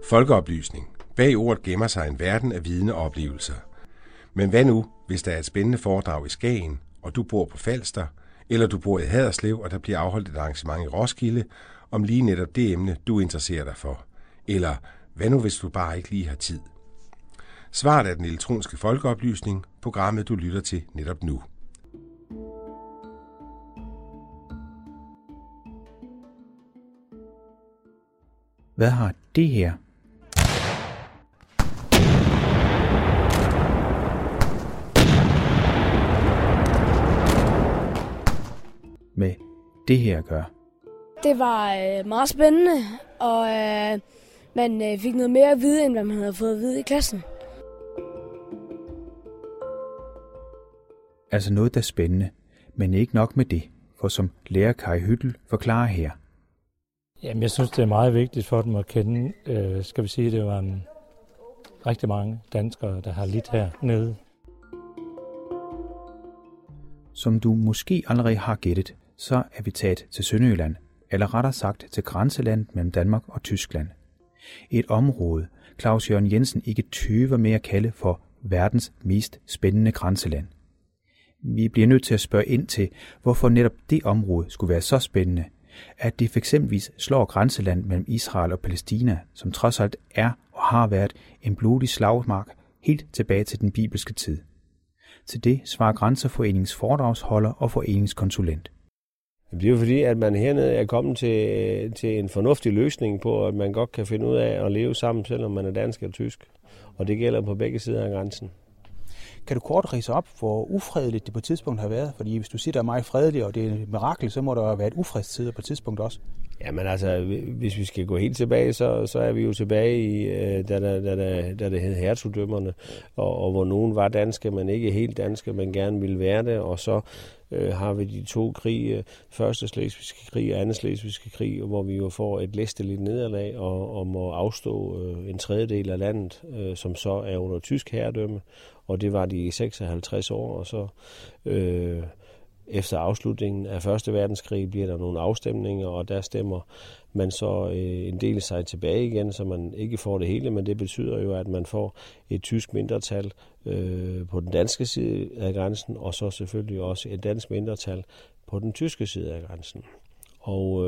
Folkeoplysning. Bag ordet gemmer sig en verden af viden og oplevelser. Men hvad nu, hvis der er et spændende foredrag i Skagen, og du bor på Falster, eller du bor i Haderslev, og der bliver afholdt et arrangement i Roskilde, om lige netop det emne, du interesserer dig for? Eller hvad nu, hvis du bare ikke lige har tid? Svaret er den elektroniske folkeoplysning, programmet du lytter til netop nu. Hvad har det her? Med det her at gøre? Det var meget spændende, og man fik noget mere at vide, end hvad man havde fået at vide i klassen. Altså noget, der er spændende, men ikke nok med det, for som lærer Kai Hyttel forklarer her. Jamen, jeg synes, det er meget vigtigt for dem at kende. Skal vi sige, det var rigtig mange danskere, der har lidt hernede. Som du måske allerede har gættet, så er vi taget til Sønderjylland, eller rettere sagt til grænselandet mellem Danmark og Tyskland. Et område, Claus Jørgen Jensen ikke tøver med at kalde for verdens mest spændende grænseland. Vi bliver nødt til at spørge ind til, hvorfor netop det område skulle være så spændende, at det f.eks. slår grænseland mellem Israel og Palæstina, som trods alt er og har været en blodig slagmark helt tilbage til den bibelske tid. Til det svarer Grænseforeningens foredragsholder og foreningskonsulent. Det er jo fordi, at man hernede er kommet til en fornuftig løsning på, at man godt kan finde ud af at leve sammen, selvom man er dansk eller tysk. Og det gælder på begge sider af grænsen. Kan du kort ridse op, hvor ufredeligt det på et tidspunkt har været? Fordi hvis du siger, der er meget fredeligt, og det er et mirakel, så må der være et ufredstider på et tidspunkt også. Jamen altså, hvis vi skal gå helt tilbage, så er vi jo tilbage i, da det hed hertugdømmerne, og hvor nogen var danske, men ikke helt danske, men gerne ville være det, og så har vi de to krige, første slesvigske krig og anden slesvigske krig, hvor vi jo får et læsteligt nederlag og må afstå en tredjedel af landet, som så er under tysk herredømme, og det var de 56 år, og så efter afslutningen af Første Verdenskrig bliver der nogle afstemninger, og der stemmer man så en del sig tilbage igen, så man ikke får det hele, men det betyder jo, at man får et tysk mindretal på den danske side af grænsen, og så selvfølgelig også et dansk mindretal på den tyske side af grænsen. Og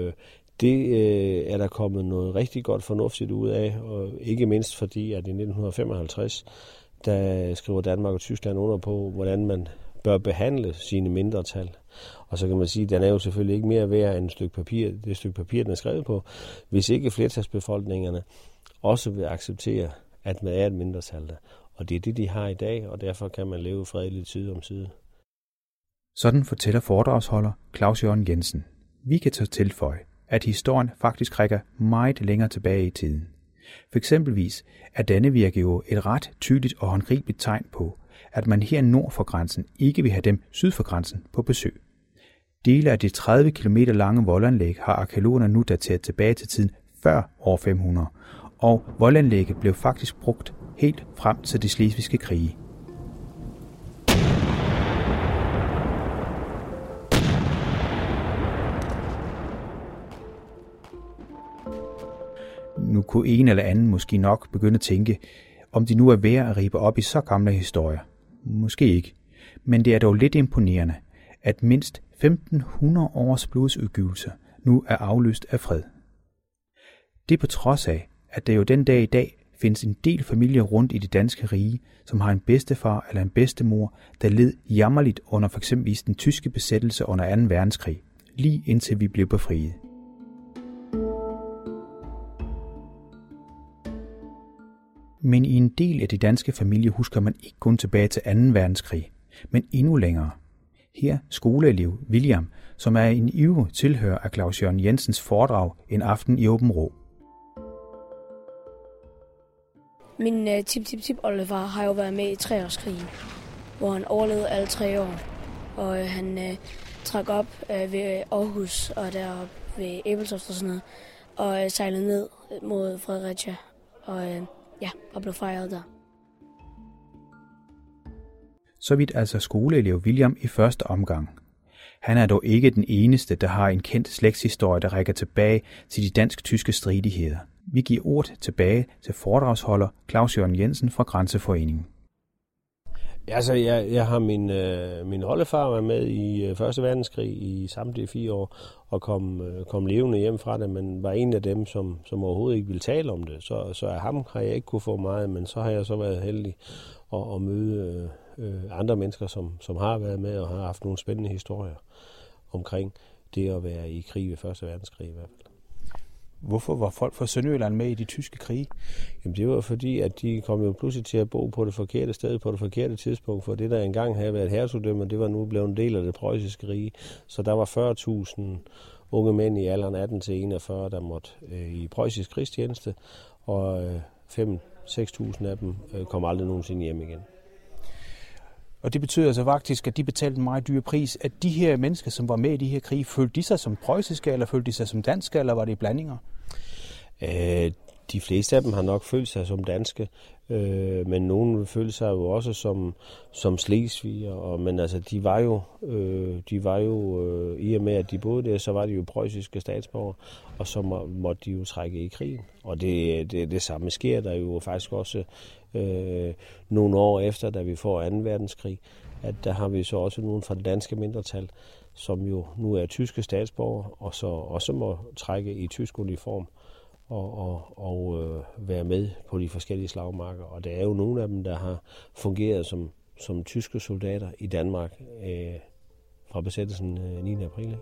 det er der kommet noget rigtig godt fornuftigt ud af, og ikke mindst fordi, at i 1955, der skriver Danmark og Tyskland under på, hvordan man bør behandle sine mindretal. Og så kan man sige, at den er jo selvfølgelig ikke mere værd end det stykke papir, den er skrevet på, hvis ikke flertalsbefolkningerne også vil acceptere, at man er et mindretal der. Og det er det, de har i dag, og derfor kan man leve fredeligt side om side. Sådan fortæller foredragsholder Claus Jørgen Jensen. Vi kan så tilføje, at historien faktisk rækker meget længere tilbage i tiden. For eksempelvis er Dannevirke jo et ret tydeligt og håndgribeligt tegn på, at man her nord for grænsen ikke vil have dem syd for grænsen på besøg. Dele af det 30 km lange voldanlæg har arkæologerne nu dateret tilbage til tiden før år 500, og voldanlægget blev faktisk brugt helt frem til de slesvigske krige. Nu kunne en eller anden måske nok begynde at tænke, om de nu er værd at ribe op i så gamle historier. Måske ikke, men det er dog lidt imponerende, at mindst 1500 års blodsudgyvelser nu er afløst af fred. Det på trods af, at der jo den dag i dag findes en del familier rundt i det danske rige, som har en bedstefar eller en bedstemor, der led jammerligt under f.eks. den tyske besættelse under 2. verdenskrig, lige indtil vi blev befriet. Men i en del af de danske familier husker man ikke kun tilbage til 2. verdenskrig, men endnu længere. Her skoleelev William, som er en ivrig tilhører af Claus Jørgen Jensens foredrag En aften i Åben Rå. Min tip-tip-tip-oldefar har jo været med i 3-årskrigen, hvor han overlevede alle 3 år. Og han trak op ved Aarhus og deroppe ved Ebeltoft og sådan noget, og sejlede ned mod Fredericia og blev fejret der. Så vidt altså skoleelev William i første omgang. Han er dog ikke den eneste, der har en kendt slægtshistorie, der rækker tilbage til de dansk-tyske stridigheder. Vi giver ordet tilbage til foredragsholder Claus Jørgen Jensen fra Grænseforeningen. Altså, jeg har min oldefar var med i 1. verdenskrig i samtlige 4 år, og kom levende hjem fra det, men var en af dem, som overhovedet ikke ville tale om det. Så af ham har jeg ikke kunne få meget, men så har jeg så været heldig at møde andre mennesker, som har været med og har haft nogle spændende historier omkring det at være i krig ved 1. verdenskrig i hvert fald. Hvorfor var folk fra Sønderjylland med i de tyske krige? Jamen det var fordi, at de kom jo pludselig til at bo på det forkerte sted, på det forkerte tidspunkt, for det der engang havde været hertugdømme, det var nu blevet en del af det preussiske rige. Så der var 40.000 unge mænd i alderen 18 til 41, der måtte i preussisk krigstjeneste, og 5-6.000 af dem kom aldrig nogensinde hjem igen. Og det betyder altså faktisk, at de betalte en meget dyr pris. At de her mennesker, som var med i de her krige, følte de sig som preussiske, eller følte de sig som danske, eller var det blandinger? De fleste af dem har nok følt sig som danske, men nogle følte sig jo også som slesviger. Men altså, de var jo i og med, at de boede der, så var de jo preussiske statsborgere, og så måtte de jo trække i krigen. Og det samme sker der jo faktisk også nogle år efter, da vi får 2. verdenskrig, at der har vi så også nogen fra det danske mindretal, som jo nu er tyske statsborgere, og så også må trække i tysk uniform og være med på de forskellige slagmarker. Og det er jo nogle af dem, der har fungeret som tyske soldater i Danmark fra besættelsen 9. april.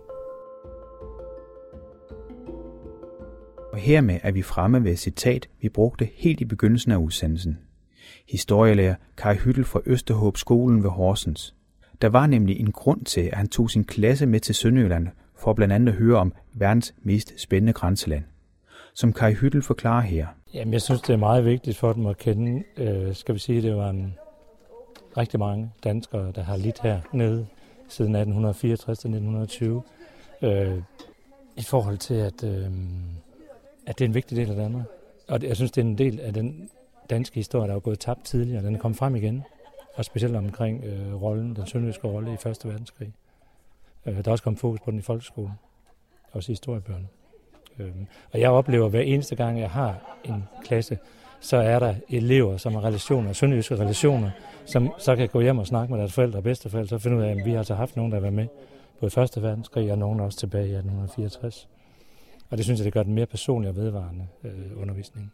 Og hermed er vi fremme ved et citat, vi brugte helt i begyndelsen af udsendelsen. Historielærer Kai Hyttel fra Østerhåb skolen ved Horsens. Der var nemlig en grund til, at han tog sin klasse med til Sønderjylland for blandt andet at høre om verdens mest spændende grænseland. Som Kai Hyttel forklarer her. Jamen, jeg synes, det er meget vigtigt for dem at kende. Skal vi sige, det var rigtig mange danskere, der har lidt hernede siden 1864 til 1920. I forhold til, at det er en vigtig del af Danmark. Og jeg synes, det er en del af den danske historie, der er gået tabt tidligere. Den er kommet frem igen. Og specielt omkring den sønderjyske rolle i 1. verdenskrig. Der er også kommet fokus på den i folkeskolen. Også i historiebøgerne. Og jeg oplever, hver eneste gang, jeg har en klasse, så er der elever, som har relationer, sønderjyske relationer, som så kan gå hjem og snakke med deres forældre og bedsteforældre, så finder ud af, at vi har altså haft nogen, der har været med både i 1. verdenskrig, og nogen også tilbage i 1864. Og det synes jeg, det gør den mere personlig og vedvarende undervisning.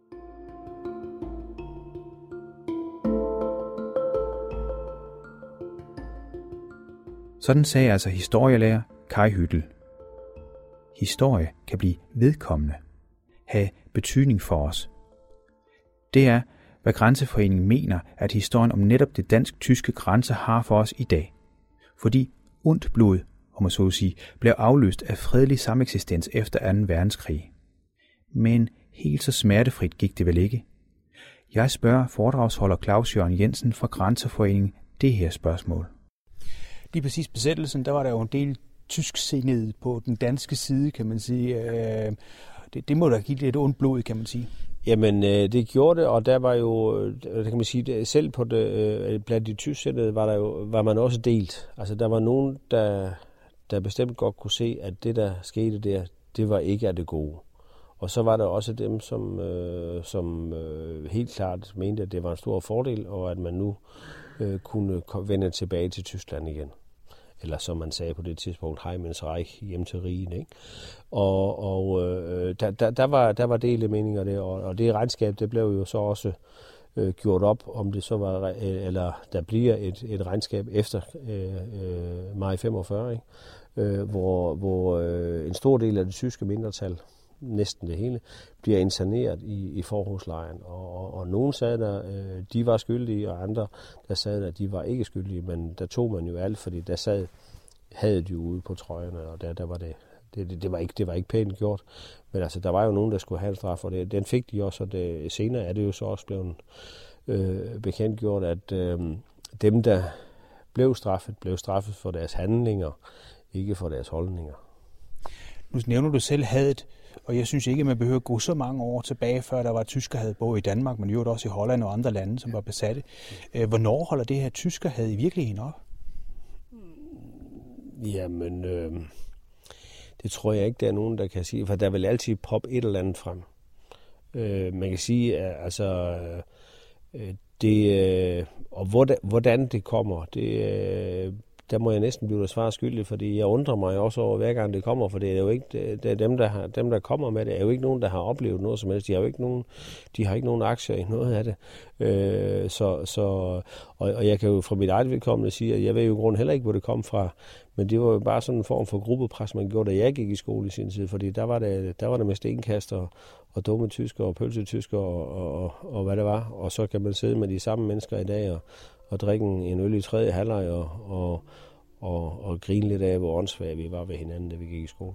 Sådan sagde altså historielærer Kai Hyttel. Historie kan blive vedkommende, have betydning for os. Det er, hvad Grænseforeningen mener, at historien om netop det dansk-tyske grænse har for os i dag. Fordi ondt blod, om man så at sige, blev afløst af fredelig sameksistens efter 2. verdenskrig. Men helt så smertefrit gik det vel ikke? Jeg spørger foredragsholder Claus Jørgen Jensen fra Grænseforeningen det her spørgsmål. Lige præcis besættelsen, der var der jo en del tysksindede på den danske side, kan man sige. Det må da give lidt ondt blod, kan man sige. Jamen, det gjorde det, og der var jo, det kan man sige, selv på det, blandt de tysksindede var man også delt. Altså, der var nogen, der bestemt godt kunne se, at det, der skete der, det var ikke af det gode. Og så var der også dem, som helt klart mente, at det var en stor fordel, og at man nu kunne vende tilbage til Tyskland igen. Eller som man sagde på det tidspunkt, Heimens Reich, hjem til rigen, ikke? Og der var delte meninger der, og det regnskab, det blev jo så også gjort op, om det så var, eller der bliver et regnskab efter maj 45, ikke? Hvor en stor del af det tyske mindretal, næsten det hele, bliver interneret i forhudslejren. Og nogen sagde der, de var skyldige, og andre der sagde, at de var ikke skyldige, men der tog man jo alt, fordi der havde de ude på trøjerne, og der var det var ikke pænt gjort. Men altså, der var jo nogen, der skulle have en straf, og den fik de også, og senere er det jo så også blevet bekendtgjort, at dem, der blev straffet for deres handlinger, ikke for deres holdninger. Nu nævner du selv hadet, og jeg synes ikke, at man behøver at gå så mange år tilbage, før der var tyskerhad både i Danmark, men jo også i Holland og andre lande, som var besatte. Hvornår holder det her tyskerhad i virkeligheden op? Jamen, det tror jeg ikke, der er nogen, der kan sige, for der vil altid poppe et eller andet frem. Man kan sige, altså og hvordan det kommer, der må jeg næsten blive svar skyldig, fordi jeg undrer mig også over, hver gang det kommer, for det er jo ikke det er dem, der kommer med det, er jo ikke nogen, der har oplevet noget som helst. De har ikke nogen aktier i noget af det. Og jeg kan jo fra mit eget vedkommende sige, at jeg ved jo i grunden heller ikke, hvor det kom fra, men det var jo bare sådan en form for gruppepres, man gjorde, da jeg gik i skole i sin tid, fordi der var det med stenkast og dumme tyskere og pølsetyskere og hvad det var, og så kan man sidde med de samme mennesker i dag og drikke en øl i tredje halvleg og grine lidt af, hvor åndssvage vi var ved hinanden, da vi gik i skole.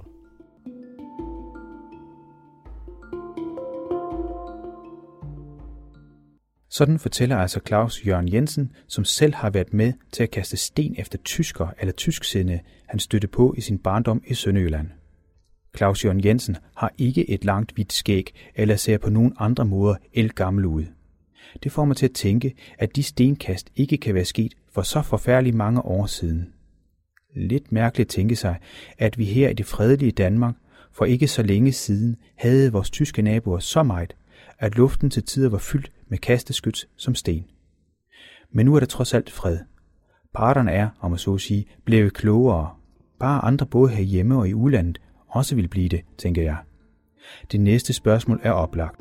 Sådan fortæller altså Claus Jørgen Jensen, som selv har været med til at kaste sten efter tysker eller tysksindede, han stødte på i sin barndom i Sønderjylland. Claus Jørgen Jensen har ikke et langt hvidt skæg eller ser på nogen andre måder ældgammel ud. Det får mig til at tænke, at de stenkast ikke kan være sket for så forfærdeligt mange år siden. Lidt mærkeligt at tænke sig, at vi her i det fredelige Danmark for ikke så længe siden havde vores tyske naboer så meget, at luften til tider var fyldt med kasteskyts som sten. Men nu er der trods alt fred. Parterne er, om man så at sige, blevet klogere. Bare andre både herhjemme og i udlandet også vil blive det, tænker jeg. Det næste spørgsmål er oplagt.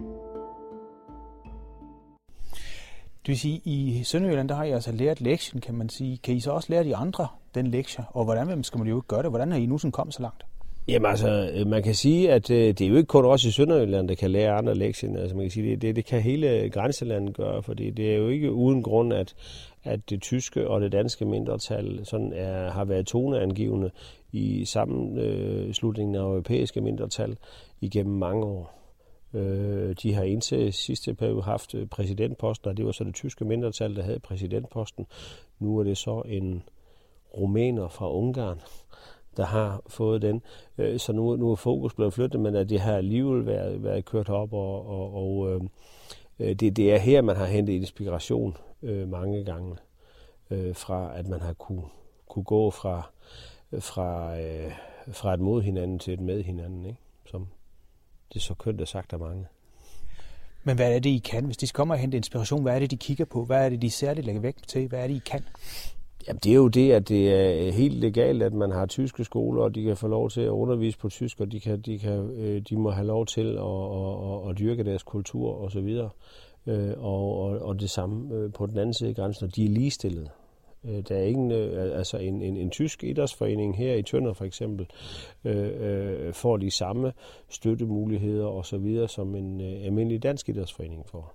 Det vil sige, i Sønderjylland, der har I altså lært lektien, kan man sige. Kan I så også lære de andre den lektie? Og hvordan skal man jo ikke gøre det? Hvordan er I nu sådan kommet så langt? Jamen altså, man kan sige, at det er jo ikke kun os i Sønderjylland, der kan lære andre lektier. Altså man kan sige, det kan hele grænselandet gøre, fordi det er jo ikke uden grund, at det tyske og det danske mindretal sådan har været toneangivende i sammenslutningen af europæiske mindretal igennem mange år. De har indtil sidste periode haft præsidentposten, og det var så det tyske mindretal, der havde præsidentposten. Nu er det så en rumæner fra Ungarn, der har fået den. Så nu er fokus blevet flyttet, men at det har alligevel været kørt op, og det er her, man har hentet inspiration mange gange, fra at man har kunne gå fra et mod hinanden til et med hinanden, ikke? Som det er så kønt sagt af mange. Men hvad er det, I kan? Hvis de kommer og henter inspiration, hvad er det, de kigger på? Hvad er det, de særligt lægger vægt til? Hvad er det, I kan? Jamen, det er jo det, at det er helt legalt, at man har tyske skoler, og de kan få lov til at undervise på tysk, og de må have lov til at dyrke deres kultur og så videre. Og det samme på den anden side af grænsen, og de er ligestillede. Der er ingen, altså en tysk idrætsforening her i Tønder for eksempel, får de samme støttemuligheder og så videre, som en almindelig dansk idrætsforening får.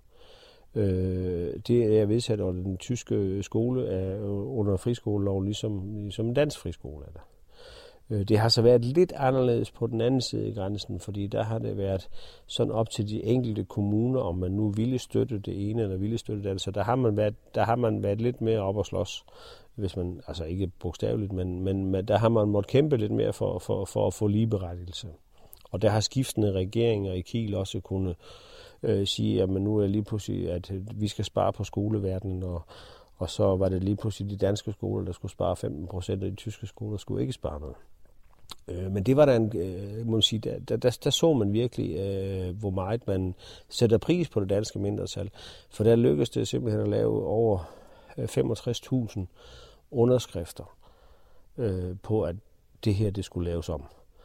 Det er vedsat, og den tyske skole er under friskoleloven, ligesom en dansk friskole er der. Det har så været lidt anderledes på den anden side af grænsen, fordi der har det været sådan op til de enkelte kommuner, om man nu ville støtte det ene eller ville støtte det andet. Så der har man været lidt mere op og slås, hvis man, altså ikke bogstaveligt, men der har man måttet kæmpe lidt mere for at få ligeberettigelse. Og der har skiftende regeringer i Kiel også kunne sige, at nu er lige pludselig, at vi skal spare på skoleverdenen, og så var det lige pludselig de danske skoler, der skulle spare 15%, og de tyske skoler skulle ikke spare noget. Men det var må man sige, der så man virkelig, hvor meget man sætter pris på det danske mindretal. For der lykkedes det simpelthen at lave over 65.000 underskrifter på, at det her det skulle laves om.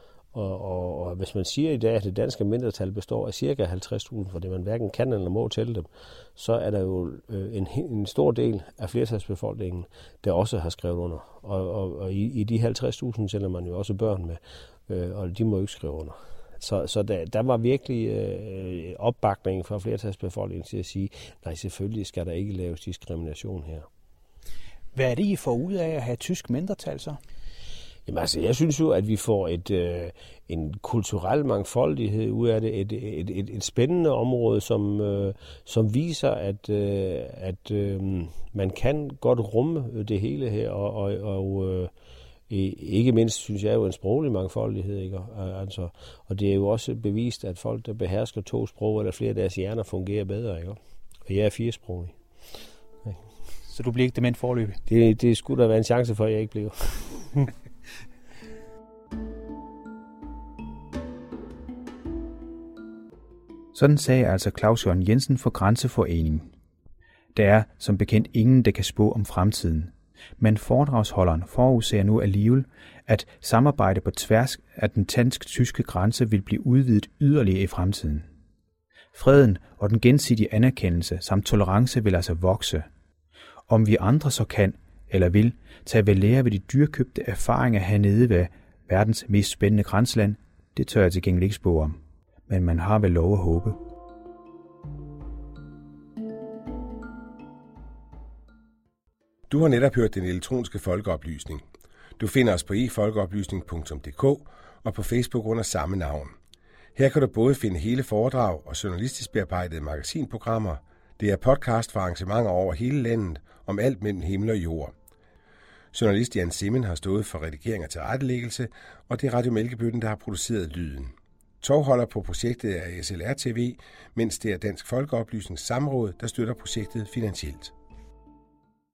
Og hvis man siger i dag, at det danske mindretal består af cirka 50.000, fordi man hverken kan eller må tælle dem, så er der jo en stor del af flertalsbefolkningen, der også har skrevet under. Og i de 50.000 tæller man jo også børn med, og de må jo ikke skrive under. Så der var virkelig opbakning fra flertalsbefolkningen til at sige, nej, selvfølgelig skal der ikke laves diskrimination her. Hvad er det, I får ud af at have tysk mindretal så? Jamen altså, jeg synes jo, at vi får en kulturel mangfoldighed ud af det, et spændende område, som viser, at man kan godt rumme det hele her, og ikke mindst synes jeg jo en sproglig mangfoldighed, ikke? Altså, og det er jo også bevist, at folk, der behersker 2 sprog eller flere af deres hjerner, fungerer bedre, ikke? Og jeg er 4-sprogig. Så du bliver ikke dement foreløbig? Det skulle der være en chance for, at jeg ikke bliver. Sådan sagde altså Claus Jørgen Jensen for Grænseforeningen. Der er som bekendt ingen, der kan spå om fremtiden. Men foredragsholderen forudser nu alligevel, at samarbejde på tværs af den dansk-tyske grænse vil blive udvidet yderligere i fremtiden. Freden og den gensidige anerkendelse samt tolerance vil altså vokse. Om vi andre så kan, eller vil, tage ved lære ved de dyrkøbte erfaringer hernede ved verdens mest spændende grænseland, det tør jeg til gengæld ikke spå om. Men man har vel lov at håbe. Du har netop hørt den elektroniske folkeoplysning. Du finder os på efolkeoplysning.dk og på Facebook under samme navn. Her kan du både finde hele foredrag og journalistisk bearbejdede magasinprogrammer. Det er podcast for arrangementer over hele landet om alt mellem himmel og jord. Journalist Jan Simmen har stået for redigering og tilrettelæggelse, og det er Radio Mælkebøtten, der har produceret lyden. Tovholder på projektet er SLR TV, mens det er Dansk Folkeoplysnings Samråd, der støtter projektet finansielt.